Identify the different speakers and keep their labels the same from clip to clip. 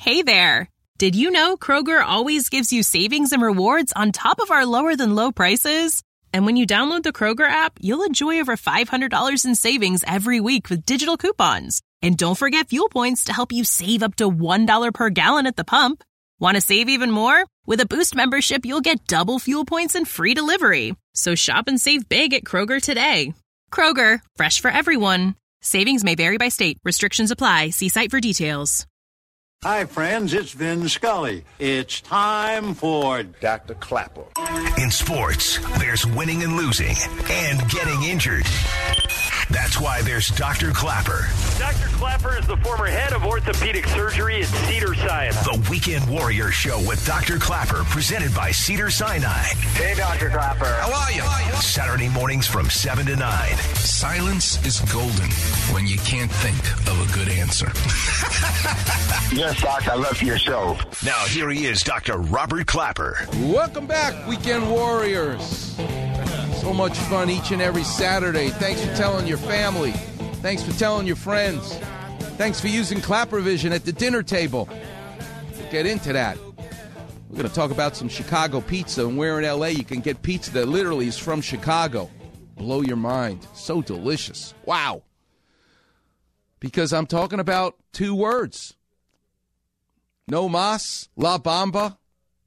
Speaker 1: Hey there! Did you know Kroger always gives you savings and rewards on top of our lower-than-low prices? And when you download the Kroger app, you'll enjoy over $500 in savings every week with digital coupons. And don't forget fuel points to help you save up to $1 per gallon at the pump. Want to save even more? With a Boost membership, you'll get double fuel points and free delivery. So shop and save big at Kroger today. Kroger, fresh for everyone. Savings may vary by state. Restrictions apply. See site for details.
Speaker 2: Hi, friends. It's Vin Scully. It's time for
Speaker 3: Dr. Clapper.
Speaker 4: In sports, there's winning and losing and getting injured. That's why there's Dr. Clapper.
Speaker 5: Dr. Clapper is the former head of orthopedic surgery at Cedars-Sinai.
Speaker 4: The Weekend Warrior Show with Dr. Clapper, presented by Cedars-Sinai.
Speaker 6: Hey, Dr. Clapper.
Speaker 4: How are you? Saturday mornings from 7 to 9.
Speaker 7: Silence is golden when you can't think of a good answer.
Speaker 6: Yes, Doc, I love your show.
Speaker 4: Now, here he is, Dr. Robert Clapper.
Speaker 8: Welcome back, Weekend Warriors. So much fun each and every Saturday. Thanks for telling your family. Thanks for telling your friends. Thanks for using Clapper Vision at the dinner table. We'll get into that. We're going to talk about some Chicago pizza and where in L.A. you can get pizza that literally is from Chicago. Blow your mind. So delicious. Wow. Because I'm talking about two words. No mas, La Bamba,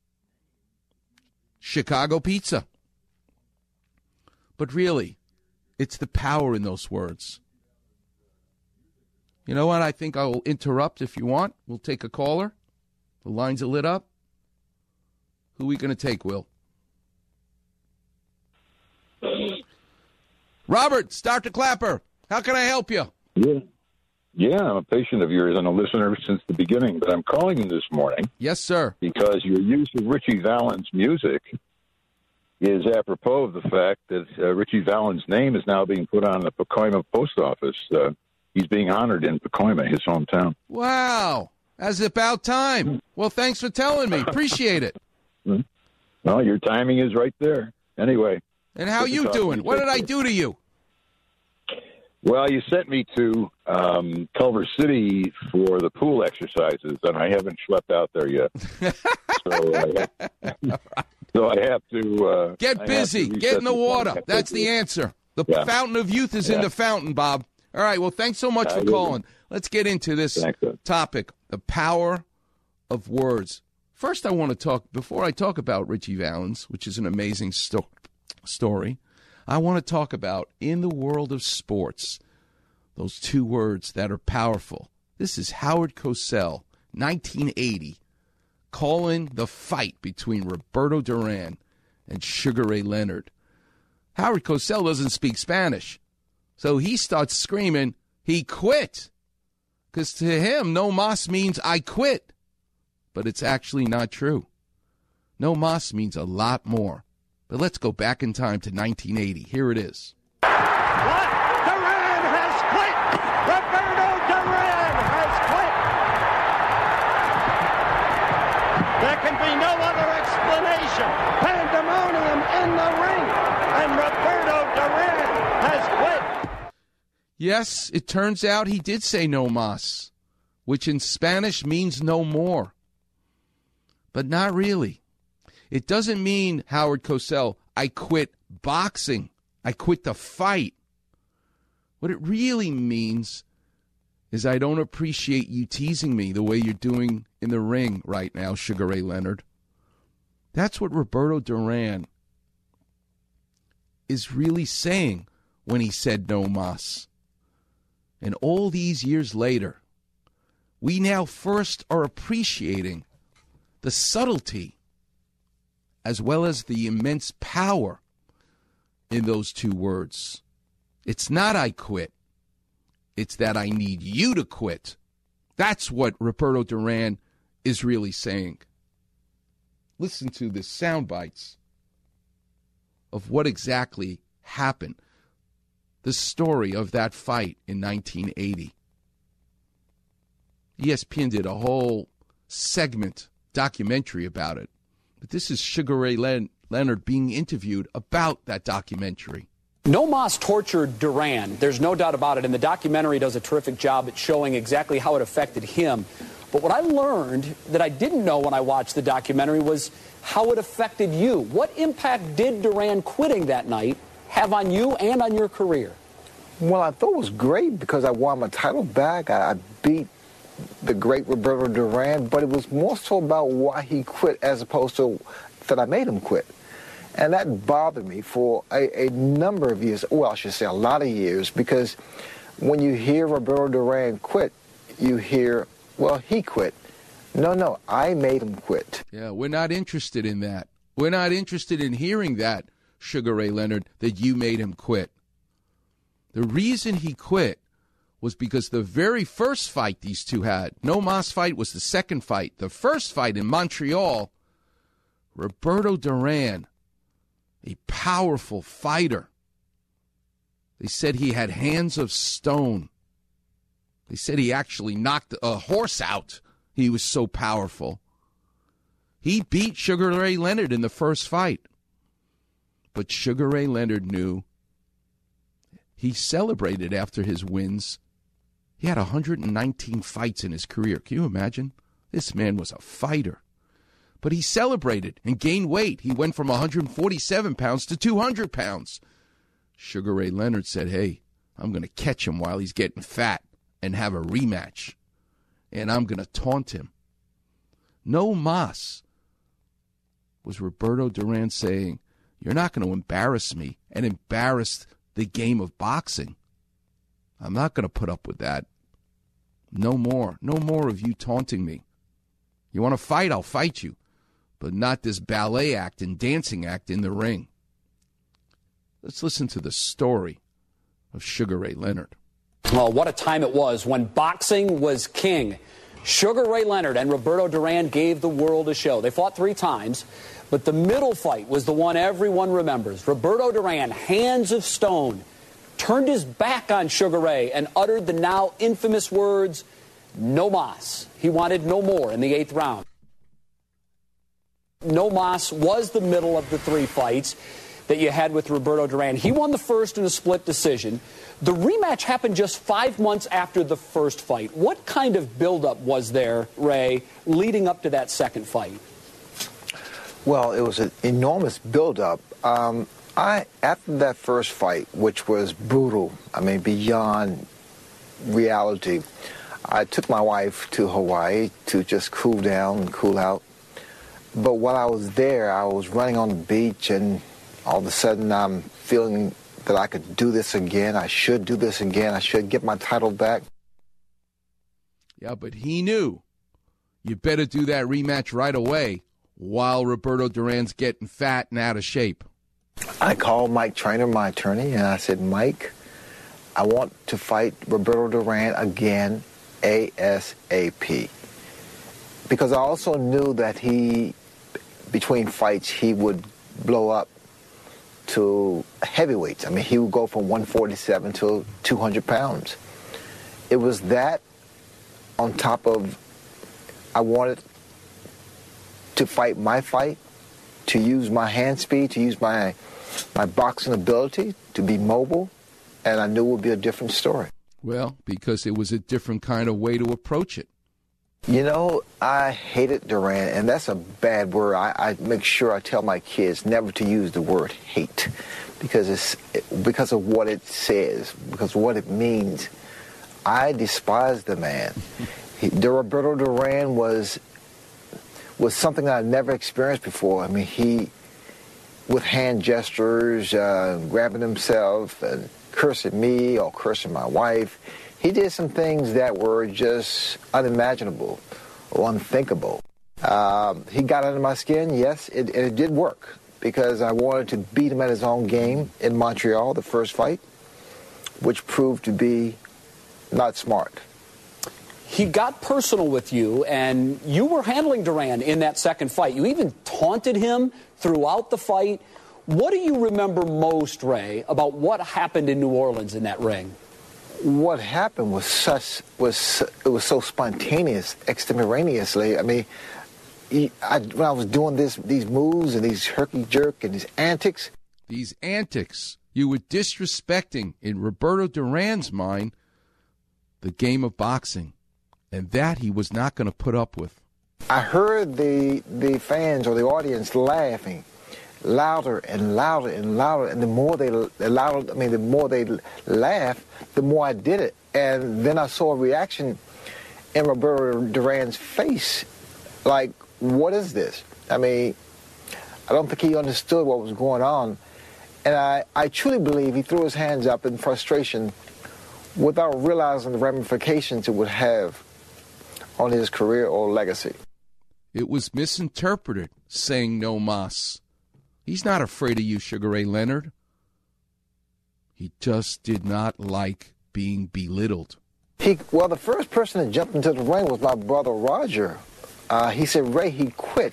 Speaker 8: Chicago pizza. But really, it's the power in those words. You know what? I think I'll interrupt if you want. We'll take a caller. The lines are lit up. Who are we going to take, Will? Robert, it's Dr. Clapper. How can I help you?
Speaker 9: Yeah, I'm a patient of yours and a listener since the beginning, but I'm calling you this morning.
Speaker 8: Yes, sir.
Speaker 9: Because your use of Richie Valens' music is apropos of the fact that Richie Valens' name is now being put on the Pacoima post office. He's being honored in Pacoima, his hometown.
Speaker 8: Wow. As about time. Well, thanks for telling me. Appreciate it.
Speaker 9: Well, your timing is right there. Anyway.
Speaker 8: And how you doing? What did I do to you?
Speaker 9: Well, you sent me to Culver City for the pool exercises, and I haven't schlepped out there yet. So I have to...
Speaker 8: Get busy. Get in the water. That's the answer. The fountain of youth is in the fountain, Bob. All right, well, thanks so much for calling. Let's get into this topic, the power of words. First, I want to talk, before I talk about Richie Valens, which is an amazing story, I want to talk about, in the world of sports, those two words that are powerful. This is Howard Cosell, 1980, calling the fight between Roberto Duran and Sugar Ray Leonard. Howard Cosell doesn't speak Spanish, so he starts screaming, he quit. Because to him, no mas means I quit. But it's actually not true. No mas means a lot more. But let's go back in time to 1980. Here it is.
Speaker 5: What? Duran has quit! Roberto Duran has quit! There can be no other explanation. Pandemonium in the ring, and Roberto Duran has quit.
Speaker 8: Yes, it turns out he did say no mas, which in Spanish means no more. But not really. It doesn't mean, Howard Cosell, I quit boxing. I quit the fight. What it really means is I don't appreciate you teasing me the way you're doing in the ring right now, Sugar Ray Leonard. That's what Roberto Duran is really saying when he said no mas. And all these years later, we now first are appreciating the subtlety as well as the immense power in those two words. It's not I quit. It's that I need you to quit. That's what Roberto Duran is really saying. Listen to the sound bites of what exactly happened. The story of that fight in 1980. ESPN did a whole segment, documentary about it. But this is Sugar Ray Leonard being interviewed about that documentary.
Speaker 10: No mas tortured Duran. There's no doubt about it. And the documentary does a terrific job at showing exactly how it affected him. But what I learned that I didn't know when I watched the documentary was how it affected you. What impact did Duran quitting that night have on you and on your career?
Speaker 3: Well, I thought it was great because I won my title back. I beat the great Roberto Duran, but it was more so about why he quit as opposed to that I made him quit. And that bothered me for a number of years, well, I should say a lot of years, because when you hear Roberto Duran quit, you hear, well, he quit. No, I made him quit.
Speaker 8: Yeah, we're not interested in that. We're not interested in hearing that, Sugar Ray Leonard, that you made him quit. The reason he quit was because the very first fight these two had, No Mas fight was the second fight. The first fight in Montreal, Roberto Duran, a powerful fighter. They said he had hands of stone. They said he actually knocked a horse out. He was so powerful. He beat Sugar Ray Leonard in the first fight. But Sugar Ray Leonard knew. He celebrated after his wins. He had 119 fights in his career. Can you imagine? This man was a fighter. But he celebrated and gained weight. He went from 147 pounds to 200 pounds. Sugar Ray Leonard said, hey, I'm going to catch him while he's getting fat and have a rematch. And I'm going to taunt him. No Mas was Roberto Duran saying, you're not going to embarrass me and embarrass the game of boxing. I'm not going to put up with that. No more. No more of you taunting me. You want to fight, I'll fight you. But not this ballet act and dancing act in the ring. Let's listen to the story of Sugar Ray Leonard.
Speaker 10: Well, what a time it was when boxing was king. Sugar Ray Leonard and Roberto Duran gave the world a show. They fought 3 times, but the middle fight was the one everyone remembers. Roberto Duran, hands of stone, turned his back on Sugar Ray and uttered the now infamous words, no mas. He wanted no more in the 8th round. No mas was the middle of the 3 fights that you had with Roberto Duran. He won the first in a split decision. The rematch happened just 5 months after the first fight. What kind of buildup was there, Ray, leading up to that second fight?
Speaker 3: Well, it was an enormous buildup. After that first fight, which was brutal, beyond reality, I took my wife to Hawaii to just cool down and cool out. But while I was there, I was running on the beach, and all of a sudden I'm feeling that I could do this again. I should do this again. I should get my title back.
Speaker 8: Yeah, but he knew you better do that rematch right away while Roberto Duran's getting fat and out of shape.
Speaker 3: I called Mike Trainer, my attorney, and I said, Mike, I want to fight Roberto Duran again ASAP. Because I also knew that between fights, he would blow up to heavyweights. He would go from 147 to 200 pounds. It was that on top of I wanted to fight my fight, to use my hand speed, to use my boxing ability, to be mobile, and I knew it would be a different story.
Speaker 8: Well, because it was a different kind of way to approach it.
Speaker 3: You know, I hated Duran, and that's a bad word. I make sure I tell my kids never to use the word hate because of what it says, because of what it means. I despise the man. Roberto Duran was something that I'd never experienced before. He, with hand gestures, grabbing himself and cursing me or cursing my wife, he did some things that were just unimaginable or unthinkable. He got under my skin, yes, it did work, because I wanted to beat him at his own game in Montreal, the first fight, which proved to be not smart.
Speaker 10: He got personal with you, and you were handling Duran in that second fight. You even taunted him throughout the fight. What do you remember most, Ray, about what happened in New Orleans in that ring?
Speaker 3: What happened was so spontaneous, extemporaneously. When I was doing these moves and these herky-jerk and these antics.
Speaker 8: These antics, you were disrespecting, in Roberto Duran's mind, the game of boxing. And that he was not going to put up with.
Speaker 3: I heard the fans or the audience laughing louder and louder and louder, and the more they laughed, the more I did it. And then I saw a reaction in Roberto Duran's face, like, what is this? I mean, I don't think he understood what was going on. And I truly believe he threw his hands up in frustration without realizing the ramifications it would have on his career or legacy.
Speaker 8: It was misinterpreted, saying no mas. He's not afraid of you, Sugar Ray Leonard. He just did not like being belittled.
Speaker 3: Well, the first person that jumped into the ring was my brother Roger. He said, Ray, he quit.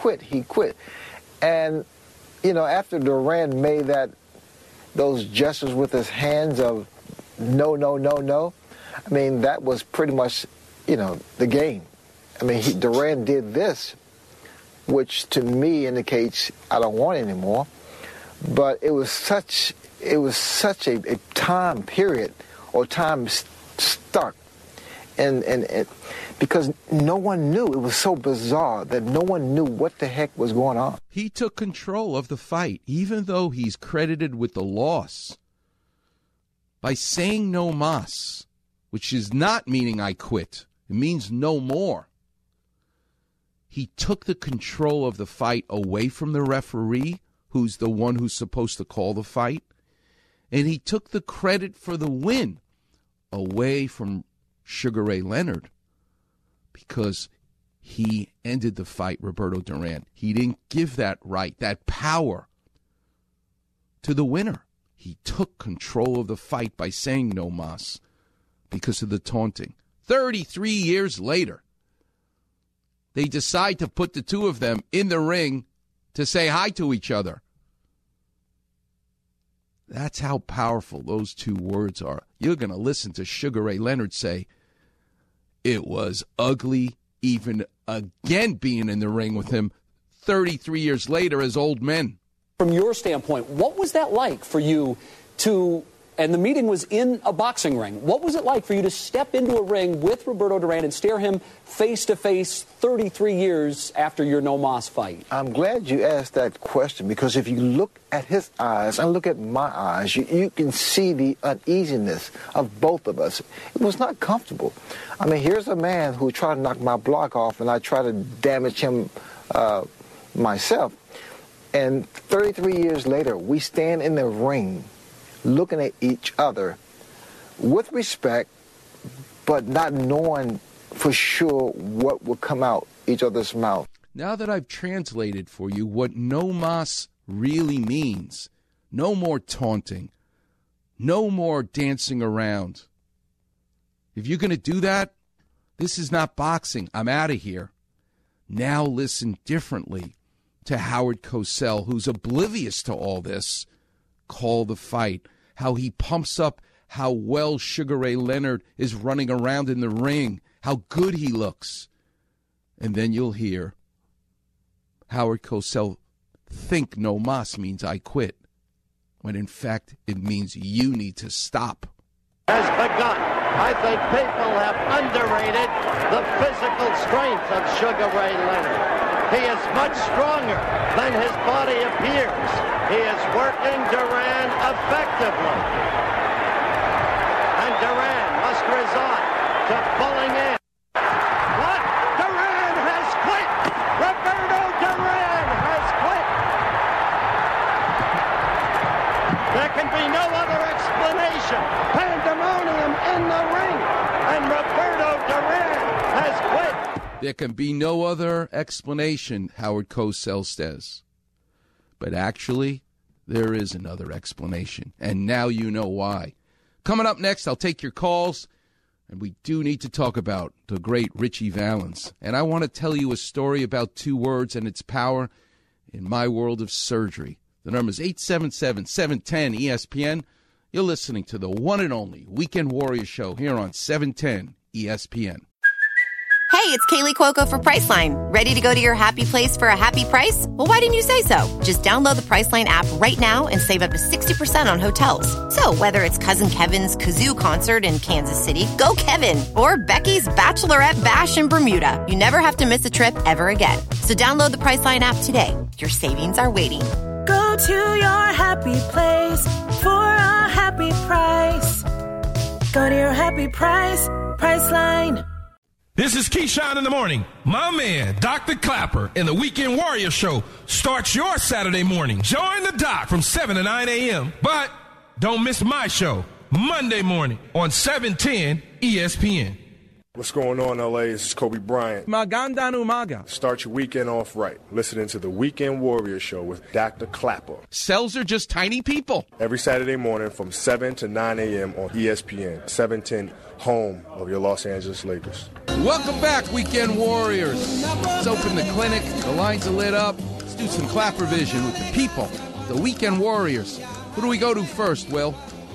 Speaker 3: And, you know, after Duran made those gestures with his hands of no, I mean, that was pretty much, you know, the game. I mean, Duran did this, which to me indicates I don't want it anymore. But it was such a time period or time stuck, and because no one knew. It was so bizarre that no one knew what the heck was going on.
Speaker 8: He took control of the fight, even though he's credited with the loss, by saying no mas, which is not meaning I quit. It means no more. He took the control of the fight away from the referee, who's the one who's supposed to call the fight, and he took the credit for the win away from Sugar Ray Leonard because he ended the fight, Roberto Duran. He didn't give that right, that power to the winner. He took control of the fight by saying no mas because of the taunting. 33 years later, they decide to put the two of them in the ring to say hi to each other. That's how powerful those two words are. You're going to listen to Sugar Ray Leonard say, it was ugly even again being in the ring with him 33 years later as old men.
Speaker 10: From your standpoint, what was that like for you to, and the meeting was in a boxing ring, what was it like for you to step into a ring with Roberto Duran and stare him face to face 33 years after your no mas fight?
Speaker 3: I'm glad you asked that question, because if you look at his eyes and look at my eyes, you can see the uneasiness of both of us. It was not comfortable. I mean, here's a man who tried to knock my block off, and I tried to damage him myself. And 33 years later, we stand in the ring looking at each other with respect, but not knowing for sure what will come out each other's mouth.
Speaker 8: Now that I've translated for you what no mas really means, no more taunting, no more dancing around. If you're going to do that, this is not boxing. I'm out of here. Now listen differently to Howard Cosell, who's oblivious to all this, call the fight, how he pumps up how well Sugar Ray Leonard is running around in the ring, how good he looks. And then you'll hear Howard Cosell think no mas means I quit, when in fact it means you need to stop.
Speaker 5: Has begun. I think people have underrated the physical strength of Sugar Ray Leonard. He is much stronger than his body appears. He is working Duran effectively. And Duran must resort to pulling in. What? Duran has quit! Roberto Duran has quit! There can be no other explanation. Pandemonium in the ring, and Roberto Duran has quit.
Speaker 8: There can be no other explanation, Howard Cosell says. But actually, there is another explanation, and now you know why. Coming up next, I'll take your calls, and we do need to talk about the great Richie Valens. And I want to tell you a story about two words and its power in my world of surgery. The number is 877-710-ESPN. You're listening to the one and only Weekend Warrior Show here on 710 ESPN.
Speaker 11: Hey, it's Kaylee Cuoco for Priceline. Ready to go to your happy place for a happy price? Well, why didn't you say so? Just download the Priceline app right now and save up to 60% on hotels. So whether it's Cousin Kevin's Kazoo Concert in Kansas City, go Kevin, or Becky's Bachelorette Bash in Bermuda, you never have to miss a trip ever again. So download the Priceline app today. Your savings are waiting.
Speaker 12: Go to your happy place for a happy price. Go to your happy price, Priceline.
Speaker 13: This is Keyshawn in the morning. My man, Dr. Clapper, in the Weekend Warrior Show starts your Saturday morning. Join the doc from 7 to 9 a.m. But don't miss my show, Monday morning on 710 ESPN.
Speaker 14: What's going on, LA? This is Kobe Bryant.
Speaker 8: Magandang umaga.
Speaker 14: Start your weekend off right. Listening to the Weekend Warrior Show with Dr. Clapper.
Speaker 8: Cells are just tiny people.
Speaker 14: Every Saturday morning from 7 to 9 a.m. on ESPN, 710, home of your Los Angeles Lakers.
Speaker 8: Welcome back, Weekend Warriors. Let's open the clinic. The lines are lit up. Let's do some Clapper vision with the people, the Weekend Warriors. Who do we go to first, Will?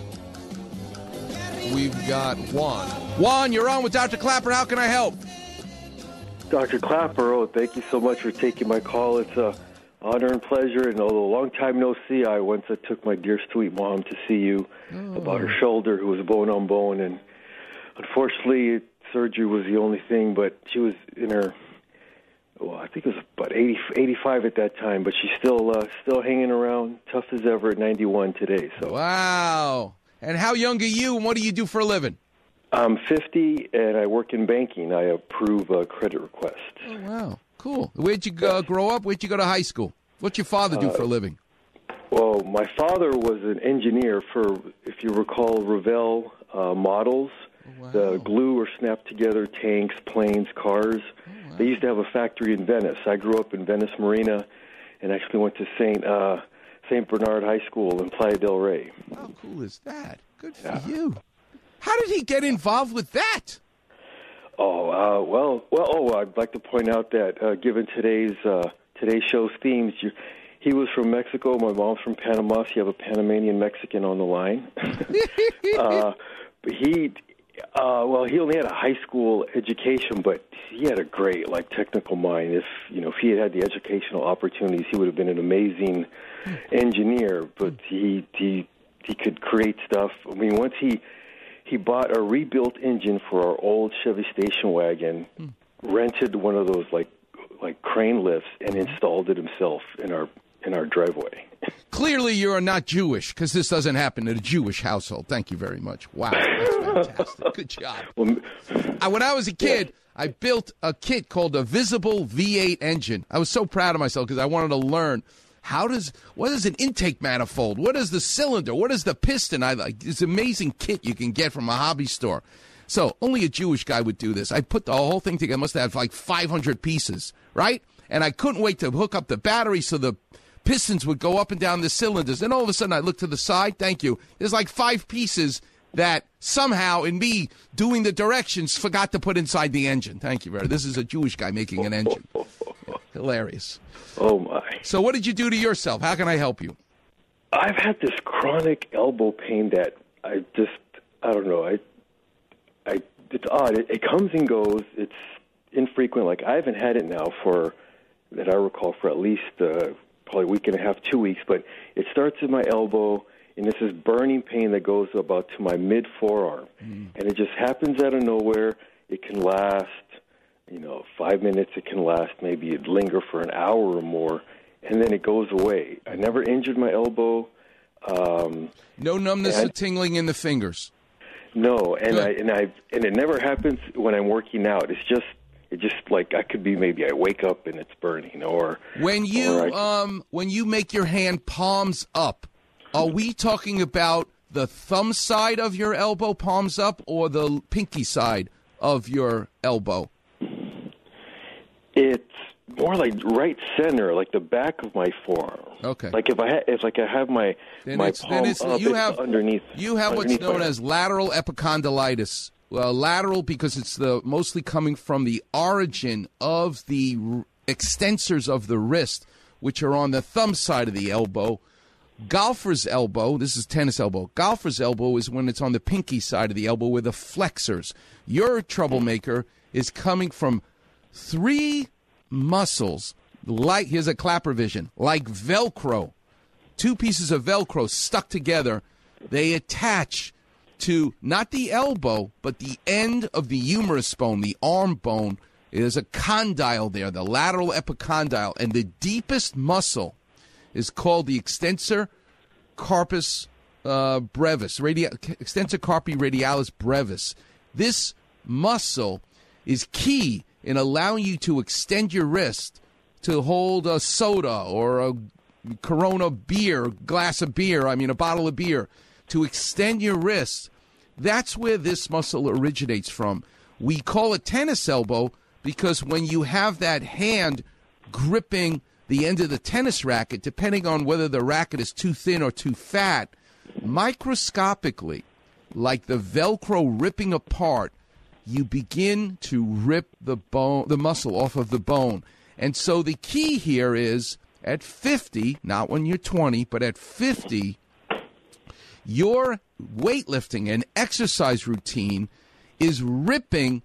Speaker 8: We've got Juan. Juan, you're on with Dr. Clapper. How can I help?
Speaker 15: Dr. Clapper, thank you so much for taking my call. It's an honor and pleasure. And although a long time no see, I took my dear sweet mom to see you about her shoulder, who was bone on bone. And unfortunately, surgery was the only thing, but she was in her, I think it was about 85 at that time, but she's still hanging around, tough as ever at 91 today. So.
Speaker 8: Wow. And how young are you, and what do you do for a living?
Speaker 15: I'm 50, and I work in banking. I approve credit requests.
Speaker 8: Oh, wow. Cool. Where'd you grow up? Where'd you go to high school? What's your father do for a living?
Speaker 15: Well, my father was an engineer for, if you recall, Revell models. Oh, wow. The glue or snap-together tanks, planes, cars. Oh, wow. They used to have a factory in Venice. I grew up in Venice Marina and actually went to St. Bernard High School in Playa del Rey.
Speaker 8: How cool is that? Good for you. How did he get involved with that?
Speaker 15: I'd like to point out that given today's show's themes, he was from Mexico. My mom's from Panama. So you have a Panamanian Mexican on the line. But he only had a high school education, but he had a great technical mind. If he had the educational opportunities, he would have been an amazing engineer. But he could create stuff. I mean, once he bought a rebuilt engine for our old Chevy station wagon, rented one of those like crane lifts, and installed it himself in our driveway.
Speaker 8: Clearly, you're not Jewish, because this doesn't happen in a Jewish household. Thank you very much. Wow, that's fantastic. Good job. When I was a kid, I built a kit called a Visible V8 engine. I was so proud of myself because I wanted to learn what is an intake manifold? What is the cylinder? What is the piston? This amazing kit you can get from a hobby store. So only a Jewish guy would do this. I put the whole thing together. I must have 500 pieces, right? And I couldn't wait to hook up the battery so the pistons would go up and down the cylinders. And all of a sudden I look to the side. Thank you. There's 5 pieces that somehow in me doing the directions forgot to put inside the engine. Thank you very much. This is a Jewish guy making an engine. Hilarious.
Speaker 15: Oh, my.
Speaker 8: So what did you do to yourself? How can I help you?
Speaker 15: I've had this chronic elbow pain that I don't know. It's odd. It comes and goes. It's infrequent. I haven't had it now that I recall, for at least probably a week and a half, 2 weeks. But it starts in my elbow, and it's this burning pain that goes about to my mid-forearm. And it just happens out of nowhere. It can last 5 minutes. It can last, maybe it'd linger for an hour or more, and then it goes away. I never injured my elbow.
Speaker 8: No numbness or tingling in the fingers.
Speaker 15: No, and it never happens when I'm working out. It just I could be, maybe I wake up and it's burning, or
Speaker 8: when you make your hand palms up, are we talking about the thumb side of your elbow, palms up, or the pinky side of your elbow?
Speaker 15: It's more like right center, like the back of my forearm.
Speaker 8: Okay.
Speaker 15: If I have my palm up,
Speaker 8: you have
Speaker 15: underneath.
Speaker 8: You have what's known as lateral epicondylitis. Well, lateral because it's mostly coming from the origin of the extensors of the wrist, which are on the thumb side of the elbow. Golfer's elbow, this is tennis elbow. Golfer's elbow is when it's on the pinky side of the elbow with the flexors. Your troublemaker is coming from 3 muscles, like, here's a Clapper vision, like Velcro, 2 pieces of Velcro stuck together, they attach to not the elbow, but the end of the humerus bone, the arm bone. There's a condyle there, the lateral epicondyle, and the deepest muscle is called the extensor carpus brevis, extensor carpi radialis brevis. This muscle is key in allowing you to extend your wrist to hold a soda or a Corona beer, a bottle of beer, to extend your wrist. That's where this muscle originates from. We call it tennis elbow because when you have that hand gripping the end of the tennis racket, depending on whether the racket is too thin or too fat, microscopically, like the Velcro ripping apart, you begin to rip the muscle off of the bone. And so the key here is at 50, not when you're 20, but at 50, your weightlifting and exercise routine is ripping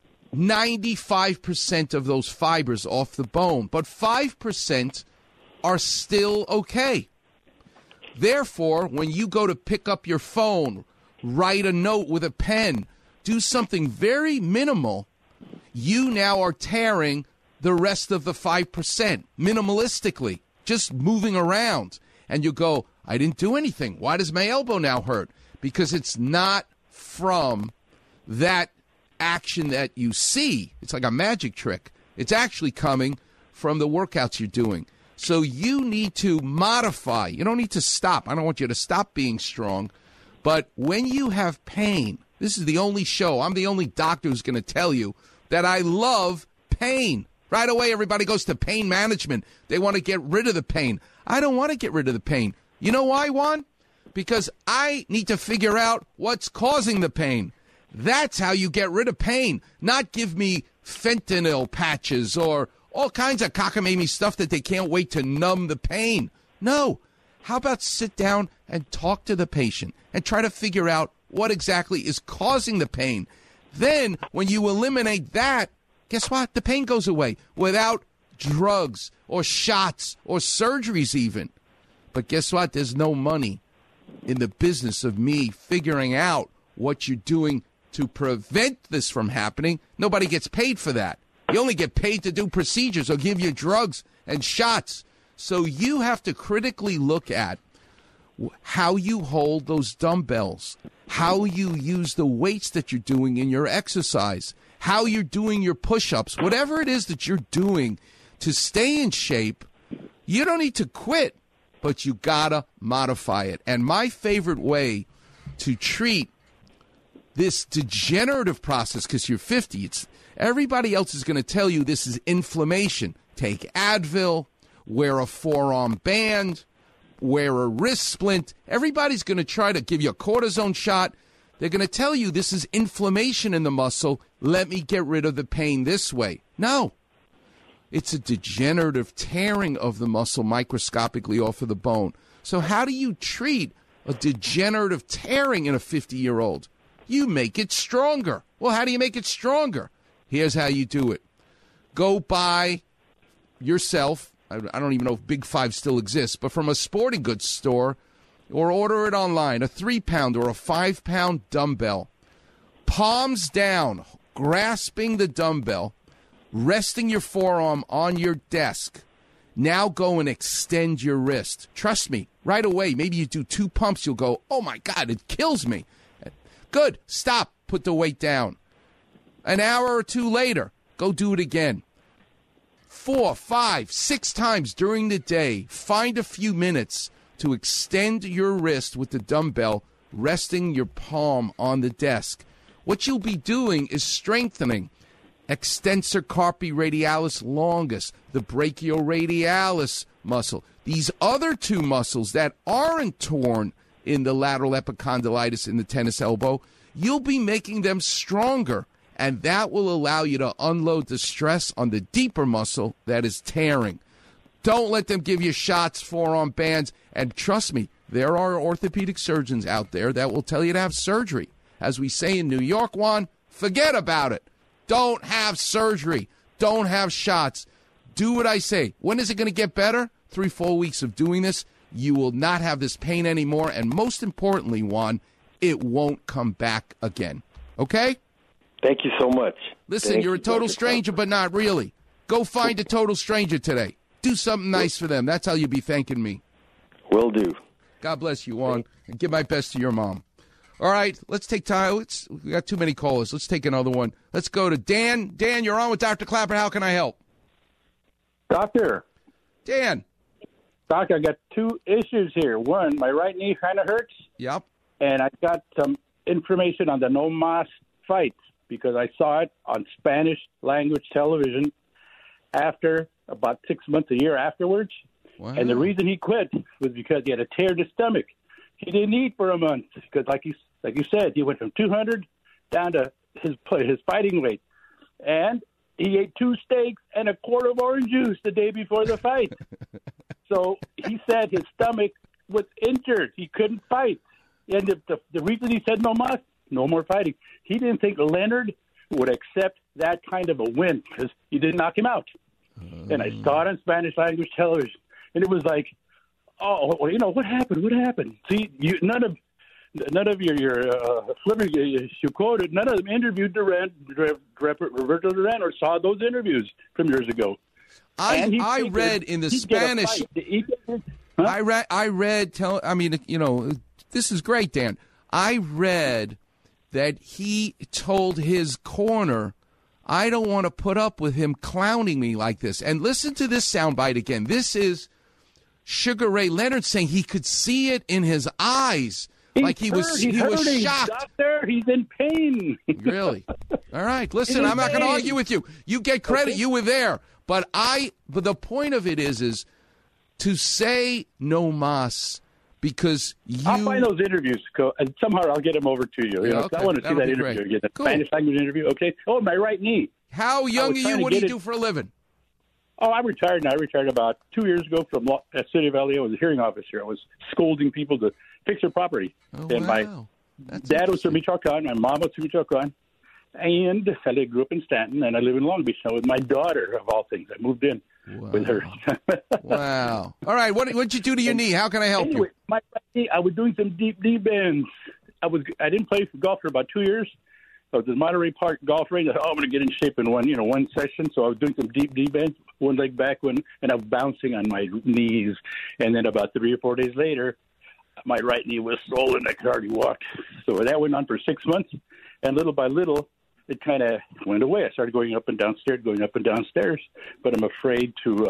Speaker 8: 95% of those fibers off the bone, but 5% are still okay. Therefore, when you go to pick up your phone, write a note with a pen, do something very minimal, you now are tearing the rest of the 5%, minimalistically, just moving around. And you go, I didn't do anything. Why does my elbow now hurt? Because it's not from that action that you see. It's like a magic trick. It's actually coming from the workouts you're doing. So you need to modify. You don't need to stop. I don't want you to stop being strong. But when you have pain, this is the only show, I'm the only doctor who's going to tell you that I love pain. Right away, everybody goes to pain management. They want to get rid of the pain. I don't want to get rid of the pain. You know why, Juan? Because I need to figure out what's causing the pain. That's how you get rid of pain, not give me fentanyl patches or all kinds of cockamamie stuff that they can't wait to numb the pain. No. How about sit down and talk to the patient and try to figure out what exactly is causing the pain. Then, when you eliminate that, guess what? The pain goes away without drugs or shots or surgeries even. But guess what? There's no money in the business of me figuring out what you're doing to prevent this from happening. Nobody gets paid for that. You only get paid to do procedures or give you drugs and shots. So you have to critically look at how you hold those dumbbells, how you use the weights that you're doing in your exercise, how you're doing your push-ups, whatever it is that you're doing to stay in shape. You don't need to quit, but you gotta modify it. And my favorite way to treat this degenerative process, because you're 50, everybody else is going to tell you this is inflammation. Take Advil, wear a forearm band, wear a wrist splint. Everybody's going to try to give you a cortisone shot. They're going to tell you this is inflammation in the muscle. Let me get rid of the pain this way. No. It's a degenerative tearing of the muscle microscopically off of the bone. So how do you treat a degenerative tearing in a 50-year-old? You make it stronger. Well, how do you make it stronger? Here's how you do it. Go buy yourself, I don't even know if Big Five still exists, but from a sporting goods store, or order it online, a 3-pound or a 5-pound dumbbell. Palms down, grasping the dumbbell, resting your forearm on your desk. Now go and extend your wrist. Trust me, right away, maybe you do 2 pumps, you'll go, oh my God, it kills me. Good, stop, put the weight down. An hour or 2 later, go do it again. 4, 5, 6 times during the day, find a few minutes to extend your wrist with the dumbbell, resting your palm on the desk. What you'll be doing is strengthening extensor carpi radialis longus, the brachioradialis muscle. These other 2 muscles that aren't torn in the lateral epicondylitis in the tennis elbow, you'll be making them stronger. And that will allow you to unload the stress on the deeper muscle that is tearing. Don't let them give you shots, forearm bands. And trust me, there are orthopedic surgeons out there that will tell you to have surgery. As we say in New York, Juan, forget about it. Don't have surgery. don't have shots. Do what I say. When is it going to get better? 3-4 weeks of doing this. You will not have this pain anymore. And most importantly, Juan, it won't come back again. Okay?
Speaker 15: Thank you so much.
Speaker 8: Listen, you're a total stranger, but not really. Go find a total stranger today. Do something nice for them. That's how you'll be thanking me.
Speaker 15: Will do.
Speaker 8: God bless you, Juan. And give my best to your mom. All right, let's take time. We got too many callers. Let's take another one. Let's go to Dan. Dan, you're on with Dr. Clapper. How can I help?
Speaker 16: Doctor.
Speaker 8: Dan.
Speaker 16: Doc, I got two issues here. One, my right knee kind of hurts.
Speaker 8: Yep.
Speaker 16: And I got some information on the No Mas fight because I saw it on Spanish language television after about 6 months, a year afterwards.
Speaker 8: Wow.
Speaker 16: And the reason he quit was because he had a tear in his stomach. He didn't eat for a month because, like you said, he went from 200 down to his fighting weight. And he ate 2 steaks and a quart of orange juice the day before the fight. So he said his stomach was injured. He couldn't fight. And the reason he said no more fighting, he didn't think Leonard would accept that kind of a win because he didn't knock him out. And I saw it on Spanish language television. And it was like, oh, well, you know, what happened? What happened? See, none of your flippers you quoted, none of them interviewed Roberto Duran or saw those interviews from years ago.
Speaker 8: I read in the Spanish. This is great, Dan. I read that he told his corner, I don't want to put up with him clowning me like this. And listen to this soundbite again. This is Sugar Ray Leonard saying he could see it in his eyes. He was shocked.
Speaker 16: Doctor, he's in pain.
Speaker 8: Really? All right. Listen, I'm not going to argue with you. You get credit. Okay. You were there. But the point of it is to say no mas because
Speaker 16: I'll find those interviews and somehow I'll get them over to you.
Speaker 8: Okay.
Speaker 16: I want to see that interview again. The Spanish language interview. Okay. Oh, my right knee.
Speaker 8: How young are you? What do you do for a living?
Speaker 16: Oh, I'm retired now. I retired about 2 years ago from the city of LA. I was a hearing officer. I was scolding people to fix their property.
Speaker 8: Oh,
Speaker 16: and
Speaker 8: wow.
Speaker 16: My dad was from Michoacan. My mom was from Michoacan. And I grew up in Stanton, and I live in Long Beach now with my daughter, of all things. I moved in with her.
Speaker 8: Wow. All right. What'd you do to your knee? How can I help you?
Speaker 16: My knee, I was doing some deep knee bends. I didn't play for golf for about 2 years. So the Monterey Park golf range. I thought, I'm going to get in shape in one session. So I was doing some deep knee bends, one leg back, and I was bouncing on my knees. And then about 3 or 4 days later, my right knee was swollen. I could hardly walk. So that went on for 6 months. And little by little, it kind of went away. I started going up and downstairs. But I'm afraid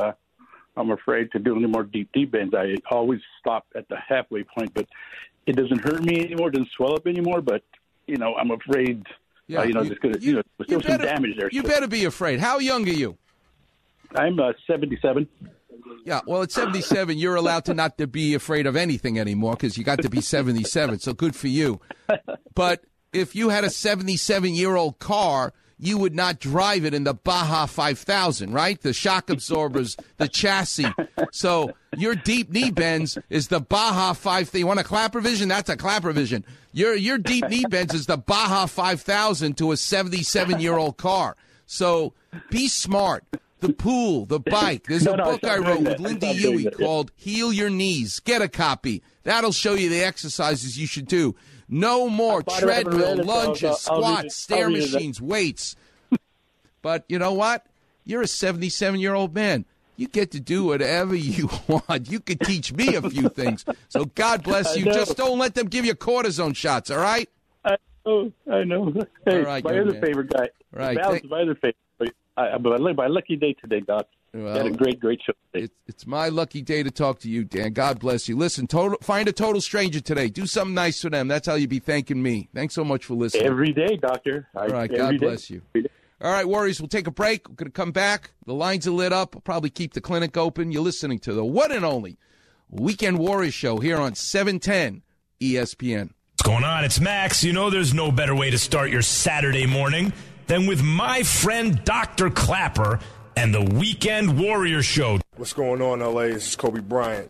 Speaker 16: to do any more deep bends. I always stop at the halfway point, but it doesn't hurt me anymore. It doesn't swell up anymore. But I'm afraid.
Speaker 8: Yeah,
Speaker 16: there's some damage there.
Speaker 8: You better be afraid. How young are you?
Speaker 16: I'm 77.
Speaker 8: Yeah, well, at 77, you're allowed to not to be afraid of anything anymore because you got to be 77, so good for you. But if you had a 77-year-old car, you would not drive it in the Baja 5000, right? The shock absorbers, the chassis. So your deep knee bends is the Baja 5000. You want a clapper vision? That's a clapper vision. Your deep knee bends is the Baja 5000 to a 77-year-old car. So be smart. The pool, the bike. There's a book I wrote with Lindy Huey called Heal Your Knees. Get a copy. That'll show you the exercises you should do. No more treadmill, lunges, squats, stair machines, weights. But you know what? You're a 77-year-old man. You get to do whatever you want. You could teach me a few things. So God bless you. Just don't let them give you cortisone shots, all right?
Speaker 16: I know. Hey,
Speaker 8: all right,
Speaker 16: my other favorite guy.
Speaker 8: Right.
Speaker 16: My other favorite. My lucky day today, Doc.
Speaker 8: Well,
Speaker 16: had a great show today.
Speaker 8: It's my lucky day to talk to you, Dan. God bless you. Listen, find a total stranger today. Do something nice for them. That's how you be thanking me. Thanks so much for listening.
Speaker 16: Every day, Doctor.
Speaker 8: All right, God bless you. All right, Warriors, we'll take a break. We're going to come back. The lines are lit up. We'll probably keep the clinic open. You're listening to the one and only Weekend Warriors Show here on 710 ESPN.
Speaker 17: What's going on? It's Max. You know there's no better way to start your Saturday morning than with my friend Dr. Clapper and the Weekend Warrior Show.
Speaker 14: What's going on, LA? This is Kobe Bryant.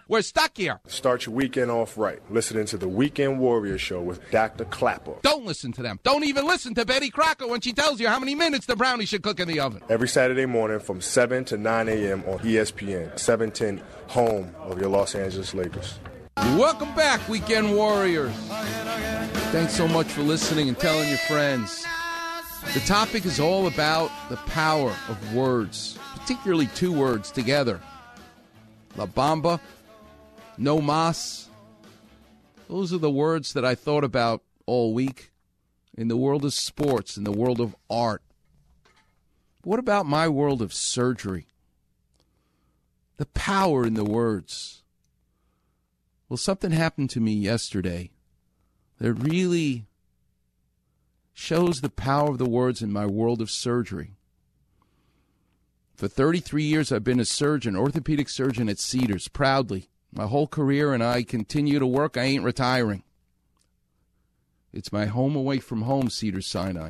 Speaker 8: We're stuck here.
Speaker 14: Start your weekend off right. Listening to the Weekend Warrior Show with Dr. Clapper.
Speaker 8: Don't listen to them. Don't even listen to Betty Crocker when she tells you how many minutes the brownie should cook in the oven.
Speaker 14: Every Saturday morning from 7 to 9 a.m. on ESPN, 710, home of your Los Angeles Lakers.
Speaker 8: Welcome back, Weekend Warriors. Thanks so much for listening and telling your friends. The topic is all about the power of words, particularly two words together. La Bamba, no mas. Those are the words that I thought about all week in the world of sports, in the world of art. What about my world of surgery? The power in the words. Well, something happened to me yesterday that really shows the power of the words in my world of surgery. For 33 years, I've been a surgeon, orthopedic surgeon at Cedars, proudly. My whole career, and I continue to work. I ain't retiring. It's my home away from home, Cedars-Sinai.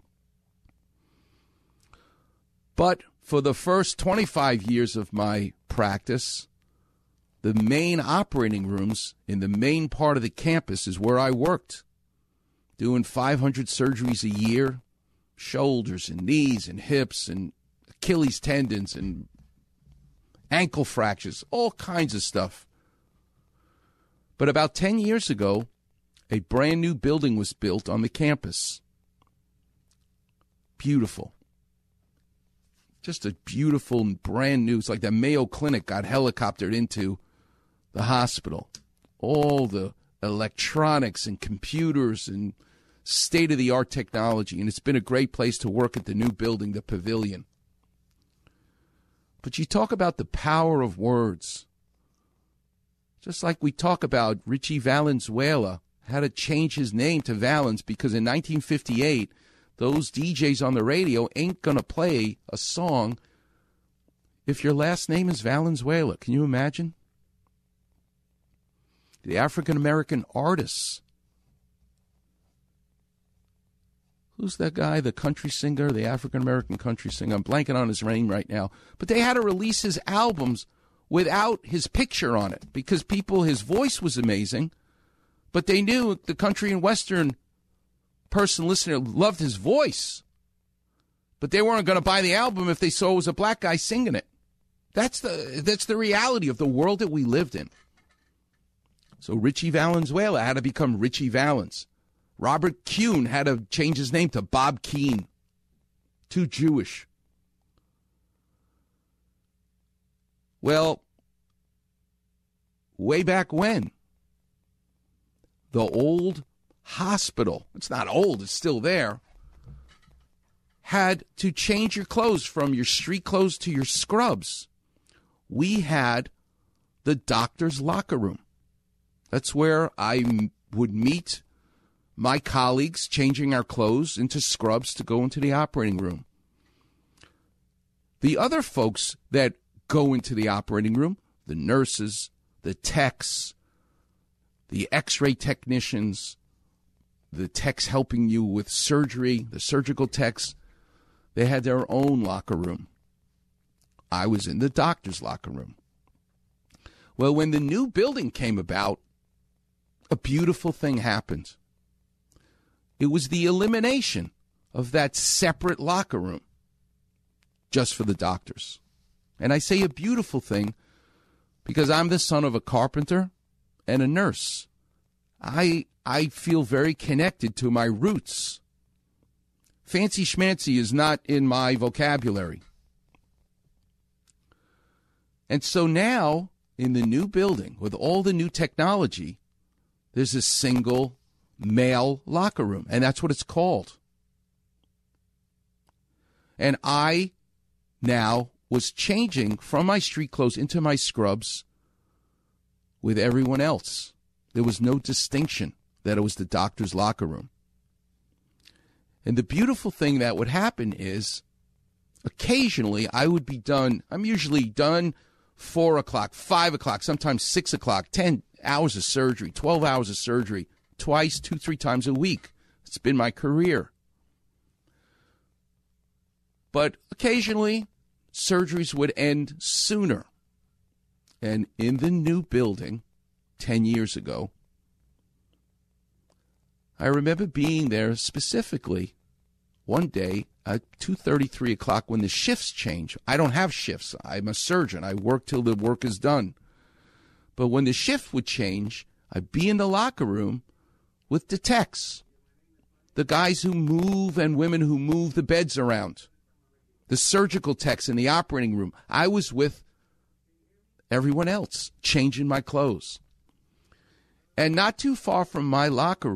Speaker 8: But for the first 25 years of my practice, the main operating rooms in the main part of the campus is where I worked, doing 500 surgeries a year, shoulders and knees and hips and Achilles tendons and ankle fractures, all kinds of stuff. But about 10 years ago, a brand new building was built on the campus. Beautiful. Just a beautiful, brand new, it's like the Mayo Clinic got helicoptered into the hospital. All the electronics and computers and state-of-the-art technology. And it's been a great place to work at the new building, the Pavilion. But you talk about the power of words. Just like we talk about Richie Valenzuela had to change his name to Valens because in 1958, those DJs on the radio ain't going to play a song if your last name is Valenzuela. Can you imagine? The African-American artists. Who's that guy, the country singer, the African-American country singer? I'm blanking on his name right now. But they had to release his albums without his picture on it because his voice was amazing, but they knew the country and western listener loved his voice. But they weren't going to buy the album if they saw it was a black guy singing it. That's the reality of the world that we lived in. So Richie Valenzuela had to become Richie Valens. Robert Kuhn had to change his name to Bob Keane. Too Jewish. Well, way back when, the old hospital, it's not old, it's still there, had to change your clothes from your street clothes to your scrubs. We had the doctor's locker room. That's where I would meet my colleagues, changing our clothes into scrubs to go into the operating room. The other folks that go into the operating room, the nurses, the techs, the x-ray technicians, the techs helping you with surgery, the surgical techs, they had their own locker room. I was in the doctor's locker room. Well, when the new building came about, a beautiful thing happened. It was the elimination of that separate locker room just for the doctors. And I say a beautiful thing because I'm the son of a carpenter and a nurse. I feel very connected to my roots. Fancy schmancy is not in my vocabulary. And so now, in the new building, with all the new technology, there's a single male locker room, and that's what it's called. And I now was changing from my street clothes into my scrubs with everyone else. There was no distinction that it was the doctor's locker room. And the beautiful thing that would happen is occasionally I would be done. I'm usually done 4 o'clock, 5 o'clock, sometimes 6 o'clock, 10 hours of surgery, 12 hours of surgery, twice, 2-3 times a week. It's been my career. But occasionally, surgeries would end sooner. And in the new building 10 years ago, I remember being there specifically one day at 2:30, 3 o'clock when the shifts change. I don't have shifts. I'm a surgeon. I work till the work is done. But when the shift would change, I'd be in the locker room with the techs, the guys who move and women who move the beds around, the surgical techs in the operating room. I was with everyone else, changing my clothes. And not too far from my locker,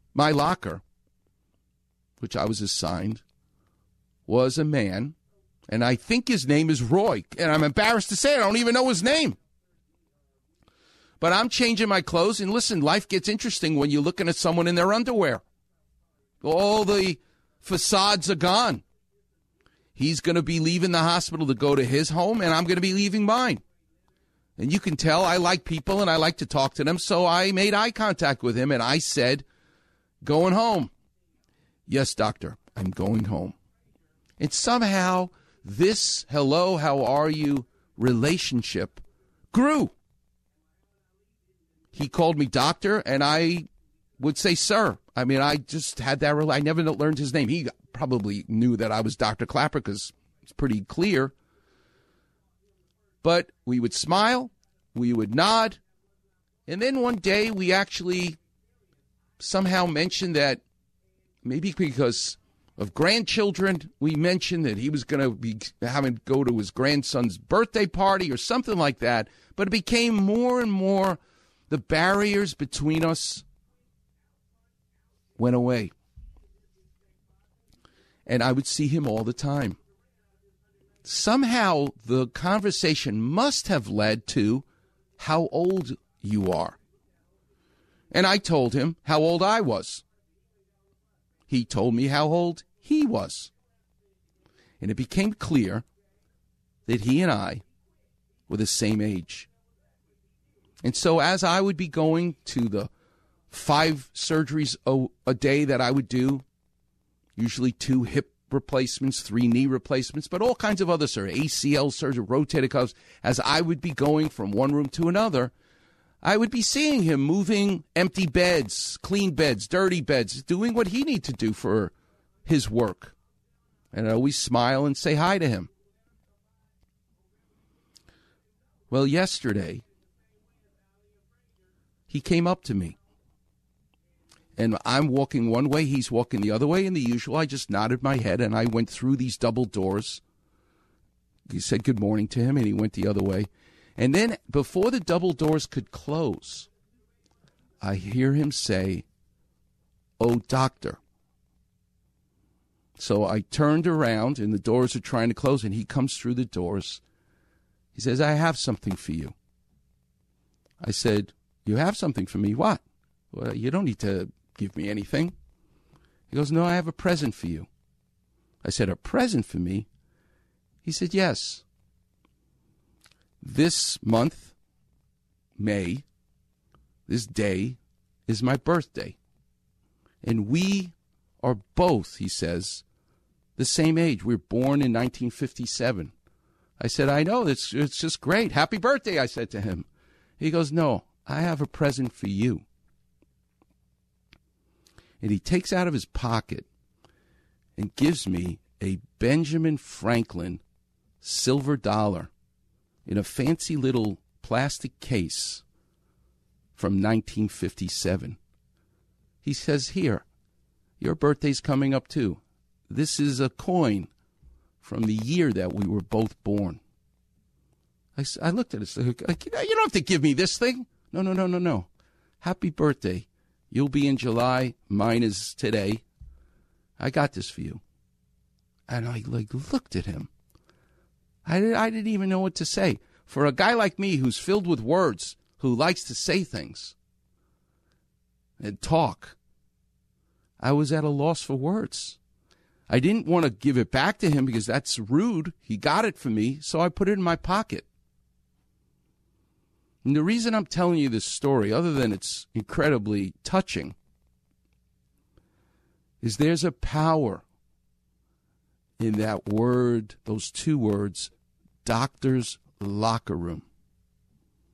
Speaker 8: which I was assigned, was a man, and I think his name is Roy, and I'm embarrassed to say it, I don't even know his name. But I'm changing my clothes, and listen, life gets interesting when you're looking at someone in their underwear. All the facades are gone. He's going to be leaving the hospital to go to his home, and I'm going to be leaving mine. And you can tell I like people, and I like to talk to them, so I made eye contact with him, and I said, going home. Yes, doctor, I'm going home. And somehow this hello, how are you relationship grew. He called me doctor, and I would say sir. I mean, I just had that. I never learned his name. He probably knew that I was Dr. Clapper because it's pretty clear. But we would smile, we would nod, and then one day we actually somehow mentioned that maybe because of grandchildren, we mentioned that he was going to be having to go to his grandson's birthday party or something like that. But it became more and more, the barriers between us went away. And I would see him all the time. Somehow the conversation must have led to how old you are. And I told him how old I was. He told me how old he was. And it became clear that he and I were the same age. And so as I would be going to the 5 surgeries a day that I would do, usually 2 hip replacements, 3 knee replacements, but all kinds of other surgery, ACL surgery, rotator cuffs, as I would be going from one room to another, I would be seeing him moving empty beds, clean beds, dirty beds, doing what he needed to do for his work. And I always smile and say hi to him. Well, yesterday, he came up to me. And I'm walking one way, he's walking the other way. And the usual, I just nodded my head, and I went through these double doors. He said good morning to him, and he went the other way. And then before the double doors could close, I hear him say, "Oh, doctor." So I turned around, and the doors are trying to close, and he comes through the doors. He says, "I have something for you." I said, "You have something for me? What?" "Well, you don't need to give me anything." He goes, "No, I have a present for you." I said, "A present for me?" He said, "Yes. This month, May, this day, is my birthday. And we are both," he says, "the same age. We were born in 1957. I said, "I know, it's just great. Happy birthday," I said to him. He goes, "No, I have a present for you." And he takes out of his pocket and gives me a Benjamin Franklin silver dollar in a fancy little plastic case from 1957. He says, "Here, your birthday's coming up too. This is a coin from the year that we were both born." I looked at it, like, "You don't have to give me this thing." No. "Happy birthday. You'll be in July. Mine is today. I got this for you." And I looked at him. I didn't even know what to say. For a guy like me who's filled with words, who likes to say things and talk, I was at a loss for words. I didn't want to give it back to him because that's rude. He got it for me, so I put it in my pocket. And the reason I'm telling you this story, other than it's incredibly touching, is there's a power in that word, those 2 words, doctor's locker room.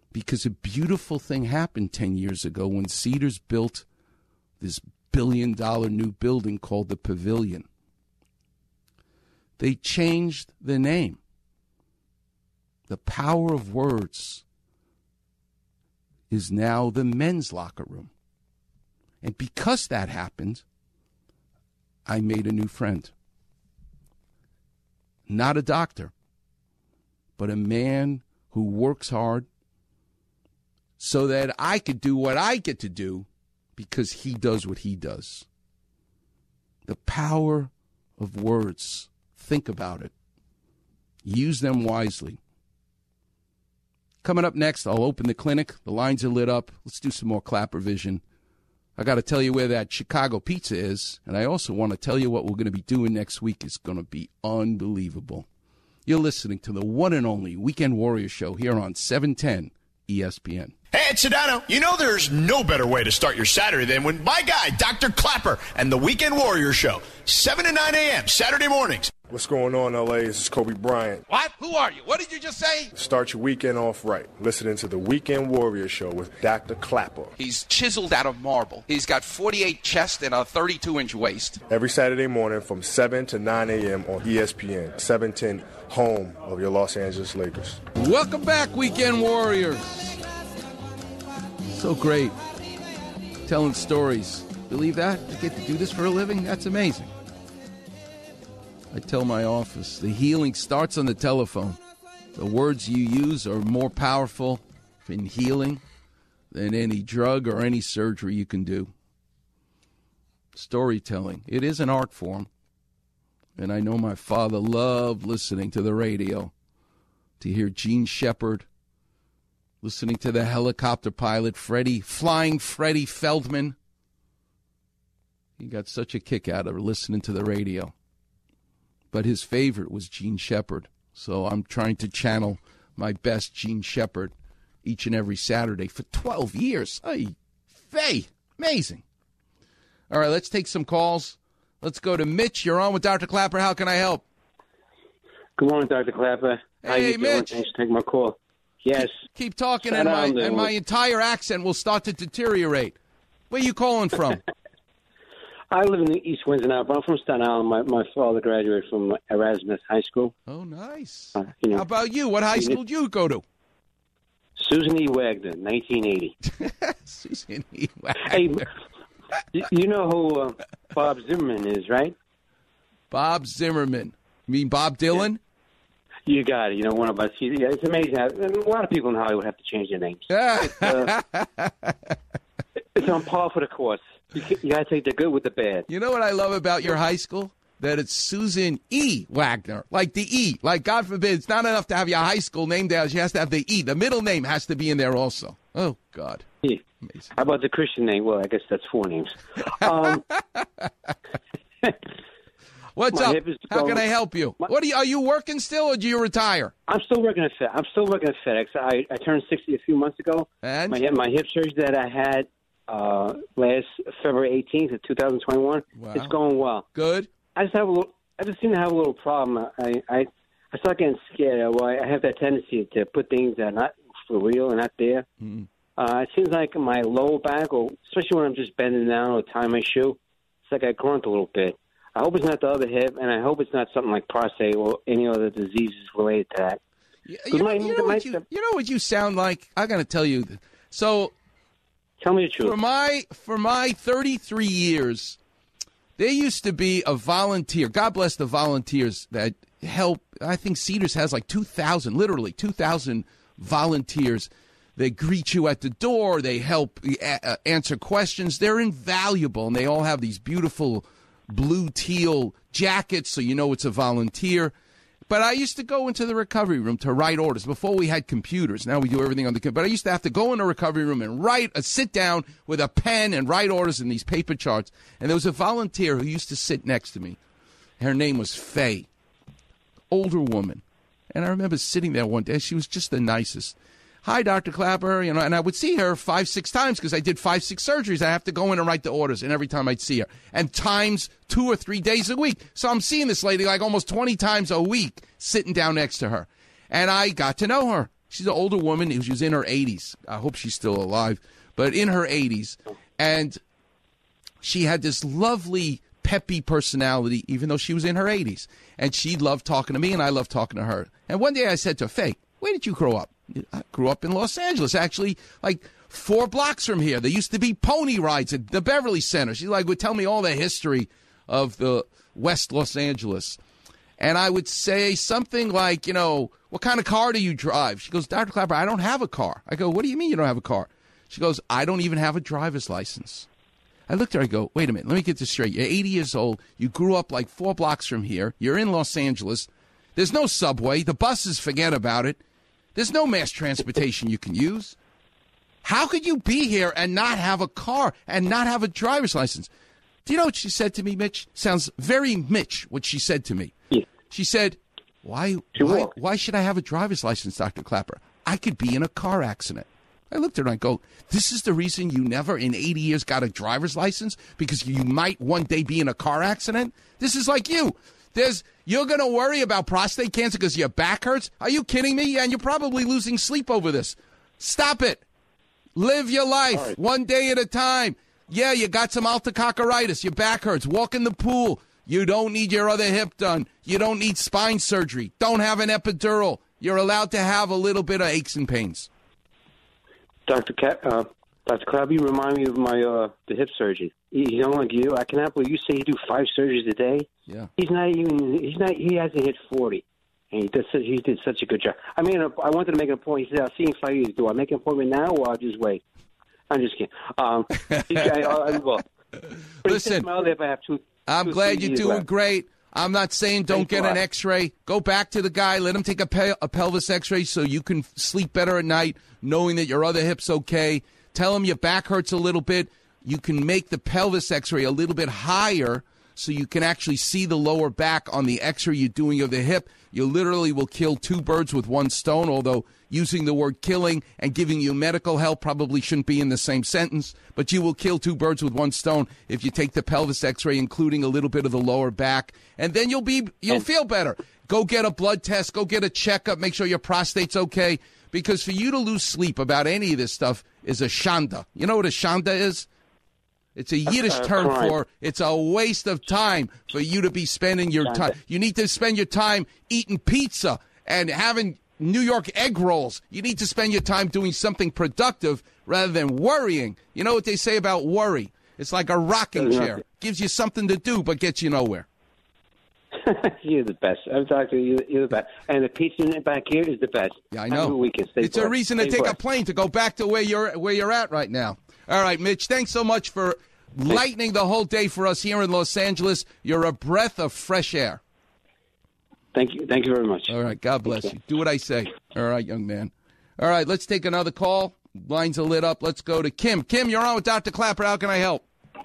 Speaker 8: because a beautiful thing happened 10 years ago when Cedars built this billion-dollar new building called the Pavilion. They changed the name. The power of words is now the men's locker room. And because that happened, I made a new friend. Not a doctor, but a man who works hard so that I could do what I get to do because he does what he does. The power of words. Think about it. Use them wisely. Coming up next, I'll open the clinic. The lines are lit up. Let's do some more Clapper Vision. I got to tell you where that Chicago pizza is, and I also want to tell you what we're going to be doing next week. It's going to be unbelievable. You're listening to the one and only Weekend Warrior Show here on 710 ESPN.
Speaker 18: Hey, it's Sedano. You know there's no better way to start your Saturday than when my guy, Dr. Clapper, and the Weekend Warrior Show, 7 to 9 a.m., Saturday mornings.
Speaker 14: What's going on, L.A.? This is Kobe Bryant.
Speaker 19: What? Who are you? What did you just say?
Speaker 14: Start your weekend off right. Listening to the Weekend Warrior Show with Dr. Clapper.
Speaker 19: He's chiseled out of marble. He's got 48 chest and a 32-inch waist.
Speaker 14: Every Saturday morning from 7 to 9 a.m. on ESPN, 710, home of your Los Angeles Lakers.
Speaker 8: Welcome back, Weekend Warriors. So great. Telling stories. Believe that? I get to do this for a living? That's amazing. I tell my office, the healing starts on the telephone. The words you use are more powerful in healing than any drug or any surgery you can do. Storytelling. It is an art form. And I know my father loved listening to the radio, to hear Gene Shepard, listening to the helicopter pilot, Flying Freddie Feldman. He got such a kick out of listening to the radio. But his favorite was Gene Shepard. So I'm trying to channel my best Gene Shepard each and every Saturday for 12 years. Hey, amazing. All right, let's take some calls. Let's go to Mitch. You're on with Dr. Clapper. How can I help?
Speaker 20: Good morning, Dr. Clapper.
Speaker 8: Hey,
Speaker 20: how you doing?
Speaker 8: Mitch.
Speaker 20: Thanks for taking my call. Yes.
Speaker 8: Keep talking, and my entire accent will start to deteriorate. Where are you calling from?
Speaker 20: I live in the East Windsor now, but I'm from Staten Island. My father graduated from Erasmus High School.
Speaker 8: Oh, nice.
Speaker 20: How
Speaker 8: about you? What high school did you go to?
Speaker 20: Susan E. Wagner, 1980.
Speaker 8: Susan E. Wagner.
Speaker 20: Hey, you know who Bob Zimmerman is, right?
Speaker 8: Bob Zimmerman. You mean Bob Dylan?
Speaker 20: You got it. You know, one of us. Yeah, it's amazing. A lot of people in Hollywood have to change their names. It's on par for the course. You got to take the good with the bad.
Speaker 8: You know what I love about your high school? That it's Susan E. Wagner. Like the E. Like, God forbid, it's not enough to have your high school name there. You have to have the E. The middle name has to be in there also. Oh, God.
Speaker 20: Yeah. Amazing. How about the Christian name? Well, I guess that's 4 names.
Speaker 8: What's up? How can I help you? Are you working still, or do you retire?
Speaker 20: I'm still working at FedEx. I turned 60 a few months ago.
Speaker 8: And?
Speaker 20: My hip surgery that I had last February 18th of 2021.
Speaker 8: Wow.
Speaker 20: It's going well.
Speaker 8: Good.
Speaker 20: I just seem to have a little problem. I start getting scared. Well, I have that tendency to put things that are not for real and not there.
Speaker 8: Mm-hmm.
Speaker 20: It seems like my lower back, or especially when I'm just bending down or tying my shoe, it's like I grunt a little bit. I hope it's not the other hip, and I hope it's not something like prostate or any other diseases related to that.
Speaker 8: You know what you sound like? I got to tell you. So,
Speaker 20: tell me the truth.
Speaker 8: For my 33 years, there used to be a volunteer. God bless the volunteers that help. I think Cedars has like 2,000, literally 2,000 volunteers. They greet you at the door. They help answer questions. They're invaluable, and they all have these beautiful blue teal jackets, so you know it's a volunteer. But I used to go into the recovery room to write orders before we had computers. Now we do everything on the computer. But I used to have to go in the recovery room and sit down with a pen and write orders in these paper charts. And there was a volunteer who used to sit next to me. Her name was Faye, older woman. And I remember sitting there one day. She was just the nicest. Hi, Dr. Clapper, and I would see her 5-6 times because I did 5-6 surgeries. I have to go in and write the orders, and every time I'd see her, and times 2 or 3 days a week. So I'm seeing this lady like almost 20 times a week, sitting down next to her, and I got to know her. She's an older woman. She was in her 80s. I hope she's still alive, but in her 80s. And she had this lovely, peppy personality, even though she was in her 80s. And she loved talking to me, and I loved talking to her. And one day I said to her, Faye, where did you grow up? I grew up in Los Angeles, actually, like 4 blocks from here. There used to be pony rides at the Beverly Center. She would tell me all the history of the West Los Angeles. And I would say something like, what kind of car do you drive? She goes, Dr. Clapper, I don't have a car. I go, what do you mean you don't have a car? She goes, I don't even have a driver's license. I looked at her, I go, wait a minute, let me get this straight. You're 80 years old. You grew up like 4 blocks from here. You're in Los Angeles. There's no subway. The buses, forget about it. There's no mass transportation you can use. How could you be here and not have a car and not have a driver's license? Do you know what she said to me, Mitch? Sounds very Mitch, what she said to me. Yeah. She said, why should I have a driver's license, Dr. Clapper? I could be in a car accident. I looked at her and I go, this is the reason you never in 80 years got a driver's license? Because you might one day be in a car accident? This is like you. You're going to worry about prostate cancer because your back hurts? Are you kidding me? And you're probably losing sleep over this. Stop it. Live your life one day at a time. Yeah, you got some alticoccaritis. Your back hurts. Walk in the pool. You don't need your other hip done. You don't need spine surgery. Don't have an epidural. You're allowed to have a little bit of aches and pains.
Speaker 20: Dr. Clapper, you remind me of my the hip surgeon. He's young like you. I cannot believe you say you do 5 surgeries a day.
Speaker 8: Yeah.
Speaker 20: He hasn't hit 40. And he did such a good job. I mean, I wanted to make an appointment. He said, I'll see you in 5 years. Do I make an appointment now or I'll just wait? I'm just kidding.
Speaker 8: Listen, I'm glad you're doing great. I'm not saying don't get an X-ray. Go back to the guy. Let him take a pelvis X-ray so you can sleep better at night knowing that your other hip's okay. Tell him your back hurts a little bit. You can make the pelvis X-ray a little bit higher so you can actually see the lower back on the X-ray you're doing of the hip. You literally will kill 2 birds with 1 stone, although using the word killing and giving you medical help probably shouldn't be in the same sentence. But you will kill 2 birds with 1 stone if you take the pelvis X-ray, including a little bit of the lower back, and then you'll feel better. Go get a blood test. Go get a checkup. Make sure your prostate's okay. Because for you to lose sleep about any of this stuff is a shanda. You know what a shanda is? It's a Yiddish term for it's a waste of time for you to be spending your time. You need to spend your time eating pizza and having New York egg rolls. You need to spend your time doing something productive rather than worrying. You know what they say about worry? It's like a rocking chair. Gives you something to do but gets you nowhere.
Speaker 20: You're the best. I'm talking to you. You're the best. And the pizza in the back here is the best.
Speaker 8: Yeah, I know. It's a reason to take a plane to go back to where you're at right now. All right, Mitch, thanks so much for lightening the whole day for us here in Los Angeles. You're a breath of fresh air.
Speaker 20: Thank you. Thank you very much.
Speaker 8: All right, God bless you. Do what I say. All right, young man. All right, let's take another call. Lines are lit up. Let's go to Kim. Kim, you're on with Dr. Clapper. How can I help?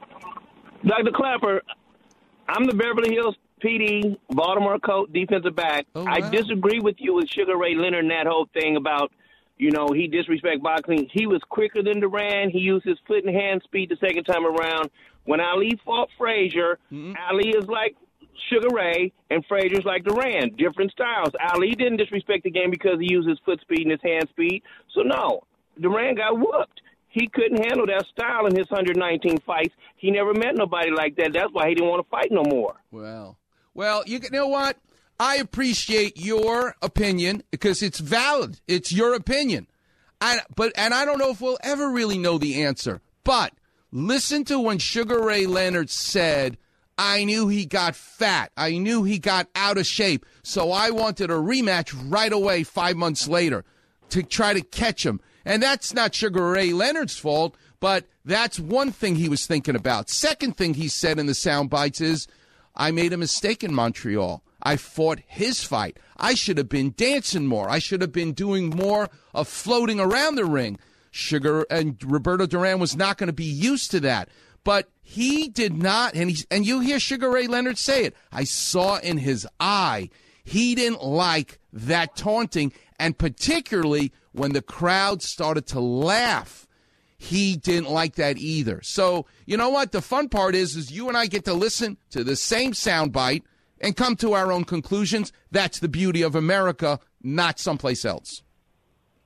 Speaker 21: Dr. Clapper, I'm the Beverly Hills PD, Baltimore Colt defensive back. Oh, wow. I disagree with you with Sugar Ray Leonard and that whole thing about, he disrespect boxing. He was quicker than Duran. He used his foot and hand speed the second time around. When Ali fought Frazier, Ali is like Sugar Ray and Frazier's like Duran. Different styles. Ali didn't disrespect the game because he used his foot speed and his hand speed. So, no, Duran got whooped. He couldn't handle that style in his 119 fights. He never met nobody like that. That's why he didn't want to fight no more.
Speaker 8: Well, you know what? I appreciate your opinion because it's valid. It's your opinion. And I don't know if we'll ever really know the answer. But listen to when Sugar Ray Leonard said, I knew he got fat. I knew he got out of shape. So I wanted a rematch right away 5 months later to try to catch him. And that's not Sugar Ray Leonard's fault, but that's one thing he was thinking about. Second thing he said in the sound bites is, I made a mistake in Montreal. I fought his fight. I should have been dancing more. I should have been doing more of floating around the ring. Sugar and Roberto Duran was not going to be used to that. But he did not, and you hear Sugar Ray Leonard say it. I saw in his eye. He didn't like that taunting, and particularly when the crowd started to laugh. He didn't like that either. So, you know what? The fun part is you and I get to listen to the same soundbite and come to our own conclusions. That's the beauty of America, not someplace else.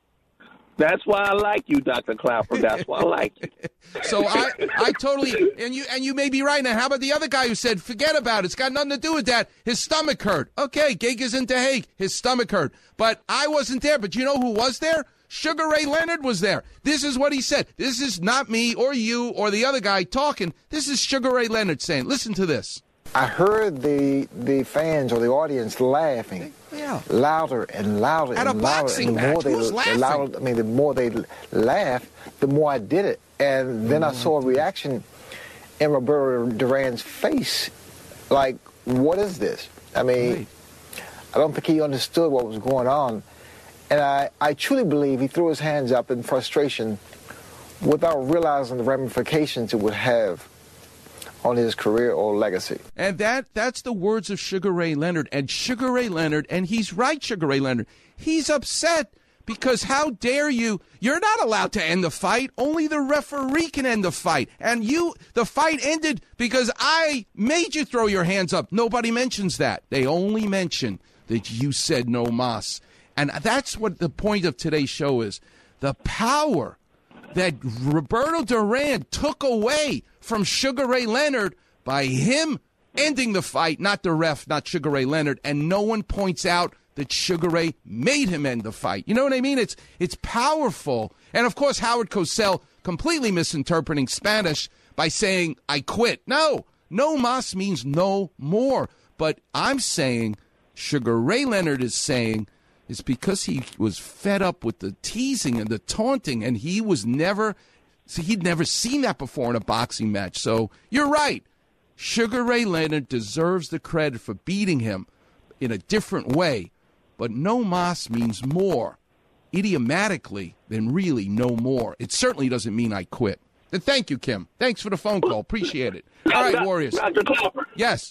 Speaker 21: That's why I like you, Dr. Clapper. That's why I like you.
Speaker 8: So I totally, and you may be right. Now, how about the other guy who said, forget about it. It's got nothing to do with that. His stomach hurt. Okay, Gig is into Hague. His stomach hurt. But I wasn't there. But you know who was there? Sugar Ray Leonard was there. This is what he said. This is not me or you or the other guy talking. This is Sugar Ray Leonard saying, listen to this.
Speaker 3: I heard the fans or the audience laughing louder and louder
Speaker 8: At
Speaker 3: and
Speaker 8: a
Speaker 3: louder.
Speaker 8: boxing
Speaker 3: And the
Speaker 8: match,
Speaker 3: more they,
Speaker 8: who's laughing?
Speaker 3: the more they laughed, the more I did it. And then I saw a reaction in Roberto Duran's face. Like, what is this? I mean, I don't think he understood what was going on. And I truly believe he threw his hands up in frustration without realizing the ramifications it would have on his career or legacy.
Speaker 8: And that's the words of Sugar Ray Leonard. And Sugar Ray Leonard, and he's right, Sugar Ray Leonard, he's upset because how dare you? You're not allowed to end the fight. Only the referee can end the fight. And the fight ended because I made you throw your hands up. Nobody mentions that. They only mention that you said no mas. And that's what the point of today's show is. The power that Roberto Duran took away from Sugar Ray Leonard by him ending the fight, not the ref, not Sugar Ray Leonard, and no one points out that Sugar Ray made him end the fight. You know what I mean? It's powerful. And, of course, Howard Cosell completely misinterpreting Spanish by saying, I quit. No mas means no more. But I'm saying Sugar Ray Leonard is saying it's because he was fed up with the teasing and the taunting, and he'd never seen that before in a boxing match. So you're right. Sugar Ray Leonard deserves the credit for beating him in a different way, but no mas means more idiomatically than really no more. It certainly doesn't mean I quit. And thank you, Kim. Thanks for the phone call. Appreciate it. All right, Warriors.
Speaker 21: Dr. Clapper.
Speaker 8: Yes.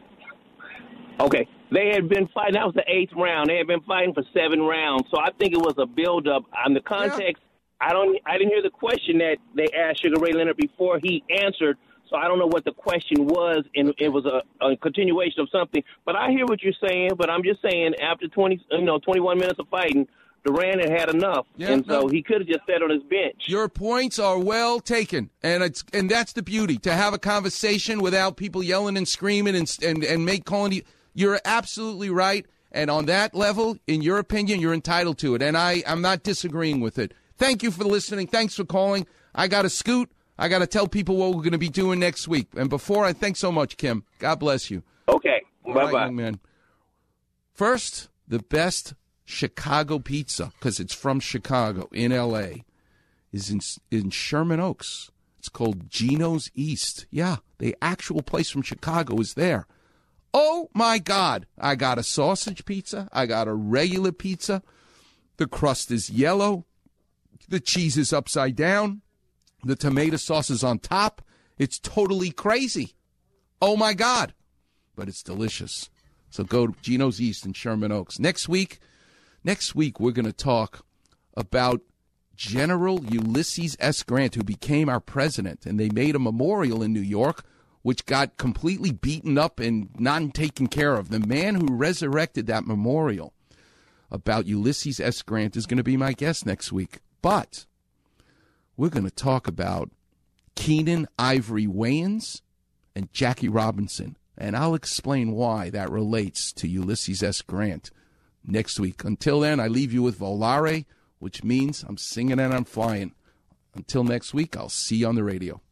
Speaker 21: Okay. They had been fighting. That was the 8th round. They had been fighting for 7 rounds. So I think it was a build-up. On the context, I didn't hear the question that they asked Sugar Ray Leonard before he answered. So I don't know what the question was, and it was a continuation of something. But I hear what you're saying. But I'm just saying, after 21 minutes of fighting, Duran had enough, so he could have just sat on his bench.
Speaker 8: Your points are well taken, and that's the beauty, to have a conversation without people yelling and screaming and calling you. You're absolutely right, and on that level, in your opinion, you're entitled to it, and I'm not disagreeing with it. Thank you for listening. Thanks for calling. I got to scoot. I got to tell people what we're going to be doing next week. And before thanks so much, Kim. God bless you.
Speaker 21: Okay. Bye-bye.
Speaker 8: Right, young man. First, the best Chicago pizza, because it's from Chicago in L.A., is in Sherman Oaks. It's called Gino's East. Yeah, the actual place from Chicago is there. Oh, my God. I got a sausage pizza. I got a regular pizza. The crust is yellow. The cheese is upside down. The tomato sauce is on top. It's totally crazy. Oh, my God. But it's delicious. So go to Gino's East in Sherman Oaks. Next week, we're going to talk about General Ulysses S. Grant, who became our president. And they made a memorial in New York, which got completely beaten up and not taken care of. The man who resurrected that memorial about Ulysses S. Grant is going to be my guest next week. But we're going to talk about Keenan Ivory Wayans and Jackie Robinson. And I'll explain why that relates to Ulysses S. Grant next week. Until then, I leave you with Volare, which means I'm singing and I'm flying. Until next week, I'll see you on the radio.